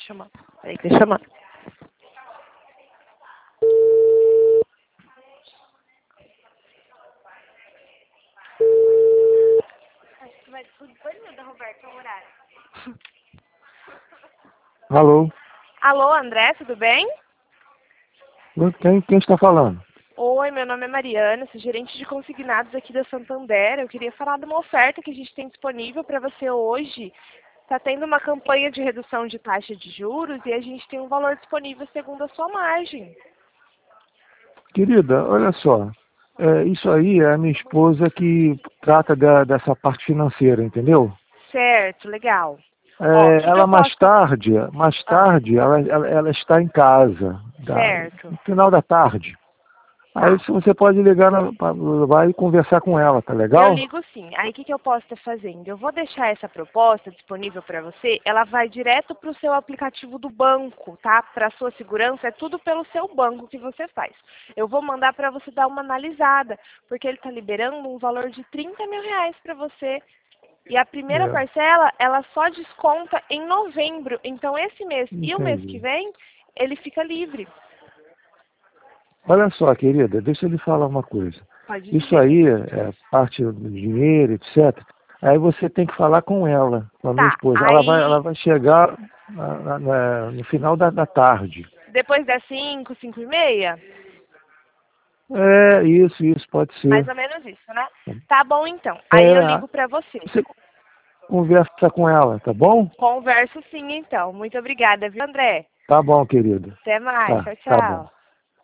chamando. Peraí, que tá chamando. Vai tudo da Roberta, o horário. Alô? Alô, André, tudo bem? Quem está falando? Oi, meu nome é Mariana, sou gerente de consignados aqui da Santander. Eu queria falar de uma oferta que a gente tem disponível para você hoje. Está tendo uma campanha de redução de taxa de juros e a gente tem um valor disponível segundo a sua margem. Querida, olha só. Isso aí é a minha esposa que trata dessa parte financeira, entendeu? Certo, legal. Ó, o que Ela eu posso... mais tarde, ela está em casa, Certo, no final da tarde. Aí tá. se você pode ligar, vai e conversar com ela, tá Eu legal? ligo sim. Aí o que eu posso estar fazendo? Eu vou deixar essa proposta disponível para você. Ela vai direto para o seu aplicativo do banco, tá? Para sua segurança, é tudo pelo seu banco que você faz. Eu vou mandar para você dar uma analisada, porque ele está liberando um valor de R$ 30.000 para você. E a primeira É, parcela, ela só desconta em novembro. Então esse mês e o mês que entendi. vem, ele fica livre. Olha só, querida, deixa eu lhe falar uma coisa. Pode Isso dizer. aí é parte do dinheiro, etc. Aí você tem que falar com ela, com a minha Tá, esposa. Ela aí vai chegar no final da tarde. depois das 5, 5:30? Isso, pode Mais ser. ou menos isso, né? Tá bom, então. Aí eu É, ligo pra você. você conversa com ela, tá bom? Converso sim, então. Muito obrigada, viu, André? Tá bom, querido. Até mais. Tá, Tchau, tá bom. tchau.